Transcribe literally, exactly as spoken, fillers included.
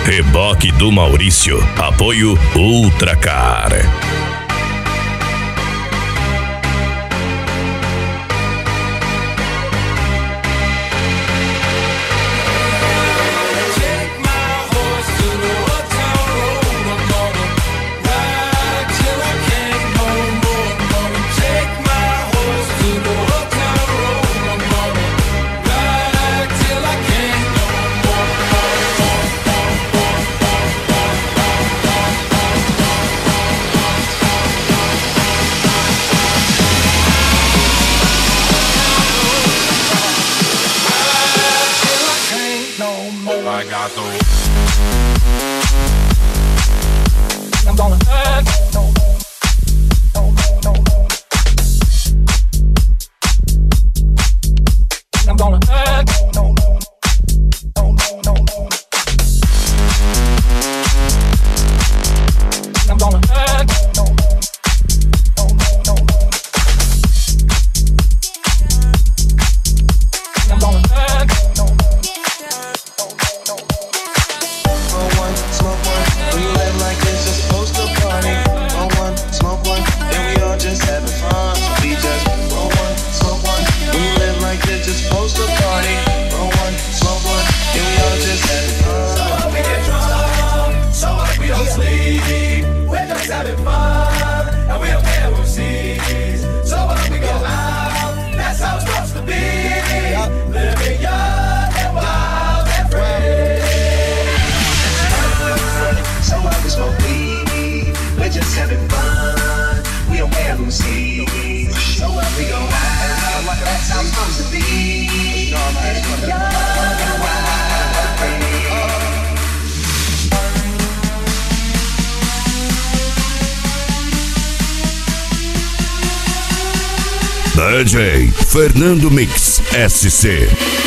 Reboque do Maurício. Apoio Ultracar. I'm gonna hurt. No, no, no, no, no. I'm gonna hurt. No, no, no, no, no, no. I'm gonna hurt. No, no, no, no, no, no. I'm gonna hurt. No, no, no, no, no. Roll one, smoke one. When you live like this, you're supposed to party. Roll one, smoke one, and we all just having fun. So we just roll one, smoke one. When you live like this, you're supposed to party. Roll one, smoke one, and we all just having fun. So what we get drunk, so what we don't sleep. We're just having fun, and we don't care who sees. So what we go out, that's how it's supposed to be. Living young and wild and free. So what we smoke weed, we're just having fun. We don't care who sees. So what we go out, that's how it's supposed to be. Living young and wild and free. D J Fernando Mix S C.